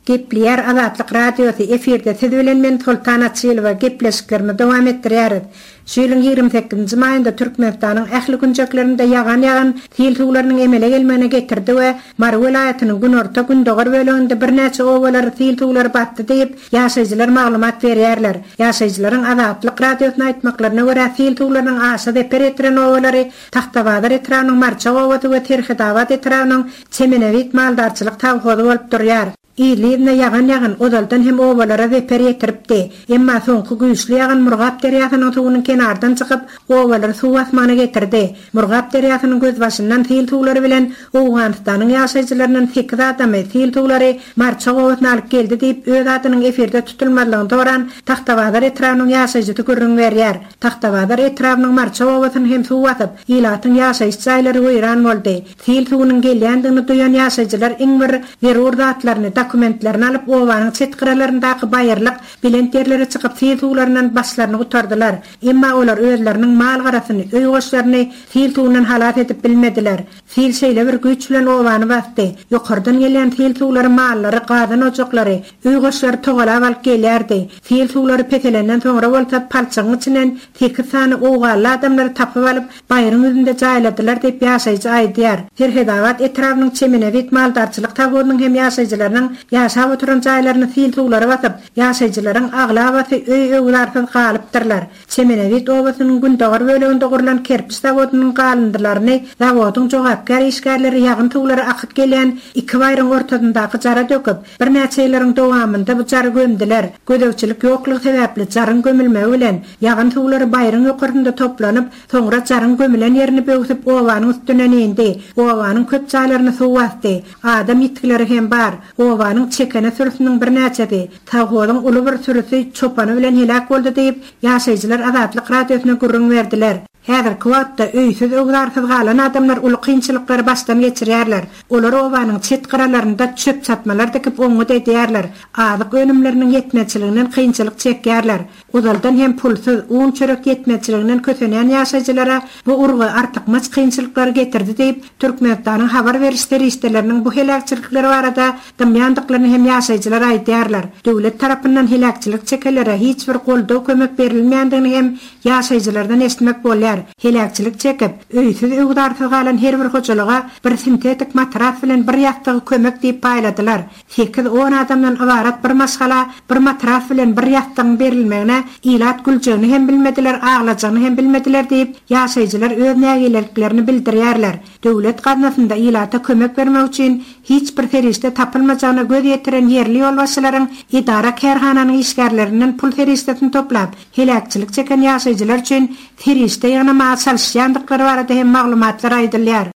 Gepler Azatlyk radiosu efirde tüdülen men Sultanat Silva gepleşiklerini devam etdirýär. Şeýleň 28-nji maýynda Türkmenistanyň ähli günjeklerinde ýagan hil tuğlarynyň emele gelmegine getirdi we Mary welaýatynyň Günorta Gündogar bölегinde bir näçe owalar hil tuğlary batdy diýip ýaşaýjylar maglumat berýärler. Ýaşaýjylaryň Azatlyk radiosyna aýtmaklaryna görä hil tuğlarynyň aşy deperetren owalary Taxtabazar etrawynyň Marça owaty we Terhidawat etrawynyň Çemenewit maldarçylyk tawhody bolup durýar. İlirne ýagan odaldan hem owalara weper ýetiripdi. Emma soňky güýçli ýagan Murgap derýasynyň suwunyň kenardan çykyp owalar suw asmana getirdi. Murgap derýasynyň göz başyndan fil tuğlary bilen Owganystanyň ýaşaýjylarynyň 8 adamy fil tuğlary Marça owatyna alyp geldi diýip öz adynyň efirde tutulmalygyny doran Taxtabazar etrawynyň ýaşaýjy görüň berýär. Taxtabazar etrawynyň Marça owatyny hem suw atyp ilatyň ýaşaýyş jaýlary weýran boldy. Fil tuğunyň gelýändigini duýan ýaşaýjylar iň bir zerur zatlaryny dokumentlerini alıp owanyň çetgiralaryndaky baýarlyk bilenterlere çykyp fil tuğlarynyň başlaryny gutardylar. Emma olar özleriniň mal garasyny, öý goşlaryny fil tuğundan halat edip bilmediler. Fil şeýle bir güýç bilen owany basdy. Ýokardan gelen fil tuğlary mallary, gadan ojaklary, öý goşlary togalap alyp gelýärdi. Fil tuğlary petelenden soňra bolsa palçygyň içinden 8 sany owgaly adamlary tapyp alyp baýryň üzünde jaýladylar diýip ýaşaýjy aýdýar. Terhidawat etrawynyň Çemenewit maldarçylyk tawadynyň hem ýaşaýjylarynyň ýaşap oturan jaýlaryny fil tuğlary basyp ýaşaýjylaryň aglawaty öýüňlardan galypdyrlar. Çemenewit owasynyň Gündogar böleginde gurulan kerpiç tawadynyň galyndylaryny tawadyň jogapkar işgärleri ýagyn tuğlary akyp gelen iki baýryň ortasyndaky jara döküp bir näçe ýyllaryň dowamynda bu jary gömdiler. Gödökçilik ýoklugy sebäpli jaryň gömülmegi bilen ýagyn tuğlary baýryň ýokarynda toplanyp soňra jaryň gömülen ýerini böwsüp owanyň üstüne indi. Owanyň köp jaýlaryny suw basdy. Adam ýitkileri hem bar. Owanyň çekene sürüsiniň bir näçedi. Tawadyň uly bir sürüsi çopany bilen helak boldy diýip ýaşaýjylar Azatlyk radiosyna gurrun berdiler. Häzirki wagtda öýsüz öwgarsyz galan adamlar uly kynçylyklary başdan geçirýärler. Olar owanyň çetgiralarynda çöp çatmalar dikip oňuda edýärler. Azyk önümleriniň ýetmejçiliginden kynçylyk çekýärler. Uzaldan hem pulsuz un çörek ýetmejçiliginden kösenýän ýaşaýjylara bu urgy artykmaz kynçylyklary getirdi diýip Türkmenistanyň habar berişleri işleriniň bu helakçylikleri barada dymýandyklaryny hem ýaşaýjylar aýdýarlar. Döwlet tarapyndan helakçylyk çekelere hiç bir goldaw kömek berilmeýändigini hem ýaşaýjylardan esmek bolýar. Helakçylyk çekip öýsüz öwgarsyz galan her bir hojalyga bir sintetik matras bilen bir ýatdygy kömek diýip paýladylar. 8-10 adamdan ibarat bir maşgala bir matras bilen bir ýatdygyň berilmegine ilat güljeğini hem bilmediler, ağlajagyny hem bilmediler diýip ýaşaýjylar öz nägeleriklerini bildirýärler. Döwlet gaznasynda ilata kömek bermek üçin hiç bir ferişte tapylmajagyna göz ýetiren yerli ýolbaşçylaryň idara kerhananyň işgärlerinden pul feriştesini toplap helakçylyk çeken ýaşaýjylar üçin ferişte ýagna maçalşýandyklary barada hem maglumatlar aýdylýar.